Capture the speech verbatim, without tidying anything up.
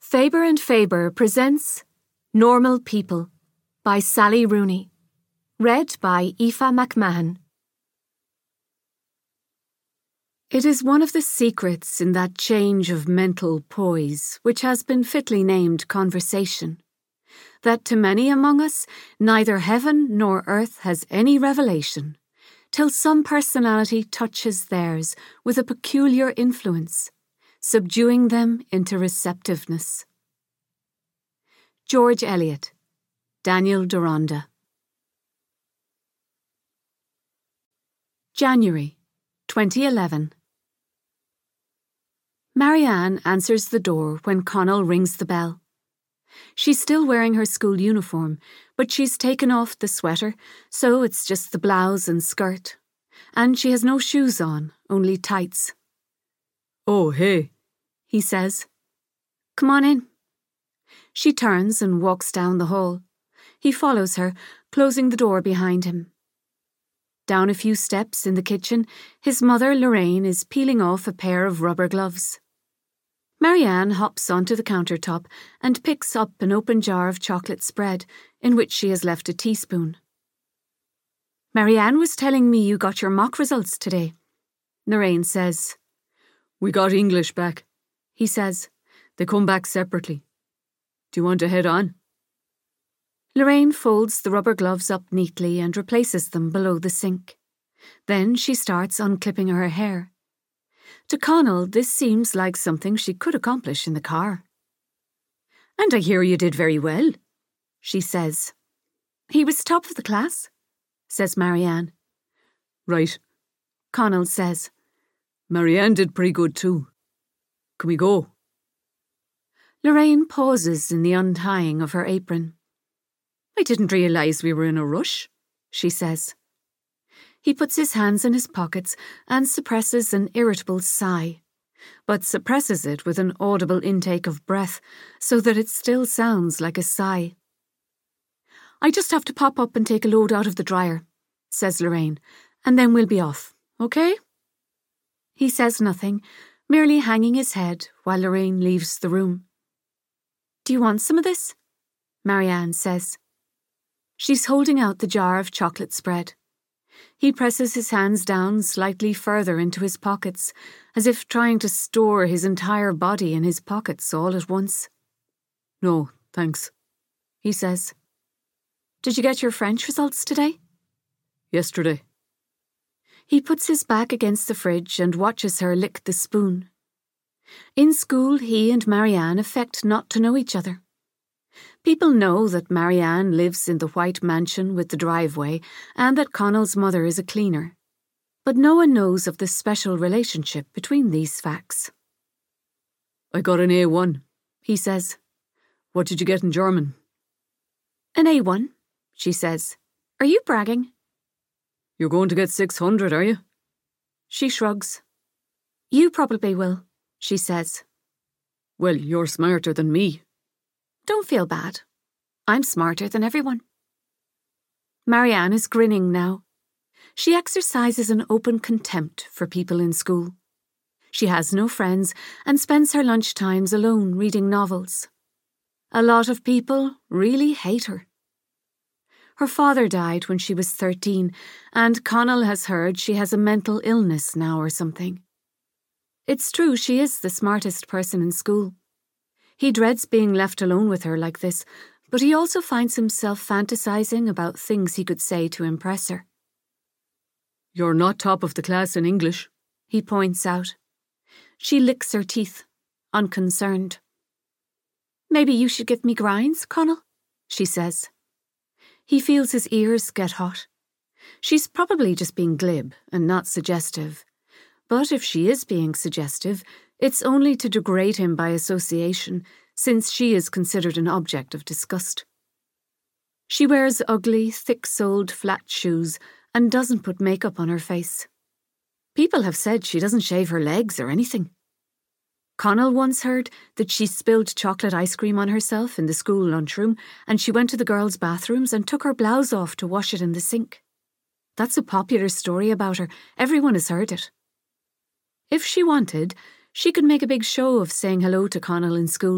Faber and Faber presents Normal People by Sally Rooney. Read by Aoife McMahon. It is one of the secrets in that change of mental poise which has been fitly named conversation, that to many among us neither heaven nor earth has any revelation, till some personality touches theirs with a peculiar influence, subduing them into receptiveness. George Eliot, Daniel Deronda. January twenty eleven. Marianne answers the door when Connell rings the bell. She's still wearing her school uniform, but she's taken off the sweater, so it's just the blouse and skirt. And she has no shoes on, only tights. "Oh, hey," he says. "Come on in." She turns and walks down the hall. He follows her, closing the door behind him. Down a few steps in the kitchen, his mother, Lorraine, is peeling off a pair of rubber gloves. Marianne hops onto the countertop and picks up an open jar of chocolate spread, in which she has left a teaspoon. "Marianne was telling me you got your mock results today," Lorraine says. "We got English back," he says. "They come back separately. Do you want to head on?" Lorraine folds the rubber gloves up neatly and replaces them below the sink. Then she starts unclipping her hair. To Connell, this seems like something she could accomplish in the car. "And I hear you did very well," she says. "He was top of the class," says Marianne. "Right," Connell says. "Marianne did pretty good too. Can we go?" Lorraine pauses in the untying of her apron. "I didn't realise we were in a rush," she says. He puts his hands in his pockets and suppresses an irritable sigh, but suppresses it with an audible intake of breath so that it still sounds like a sigh. "I just have to pop up and take a load out of the dryer," says Lorraine, "and then we'll be off, okay?" He says nothing, merely hanging his head while Lorraine leaves the room. "Do you want some of this?" Marianne says. She's holding out the jar of chocolate spread. He presses his hands down slightly further into his pockets, as if trying to store his entire body in his pockets all at once. "No, thanks," he says. "Did you get your French results today?" "Yesterday." He puts his back against the fridge and watches her lick the spoon. In school, he and Marianne affect not to know each other. People know that Marianne lives in the white mansion with the driveway and that Connell's mother is a cleaner. But no one knows of the special relationship between these facts. "I got an A one, he says. "What did you get in German?" "An A one, she says. "Are you bragging?" "You're going to get six hundred, are you?" She shrugs. "You probably will," she says. "Well, you're smarter than me." "Don't feel bad. I'm smarter than everyone." Marianne is grinning now. She exercises an open contempt for people in school. She has no friends and spends her lunch times alone reading novels. A lot of people really hate her. Her father died when she was thirteen, and Connell has heard she has a mental illness now or something. It's true she is the smartest person in school. He dreads being left alone with her like this, but he also finds himself fantasizing about things he could say to impress her. "You're not top of the class in English," he points out. She licks her teeth, unconcerned. "Maybe you should give me grinds, Connell," she says. He feels his ears get hot. She's probably just being glib and not suggestive. But if she is being suggestive, it's only to degrade him by association, since she is considered an object of disgust. She wears ugly, thick-soled flat shoes and doesn't put makeup on her face. People have said she doesn't shave her legs or anything. Connell once heard that she spilled chocolate ice cream on herself in the school lunchroom and she went to the girls' bathrooms and took her blouse off to wash it in the sink. That's a popular story about her. Everyone has heard it. If she wanted, she could make a big show of saying hello to Connell in school.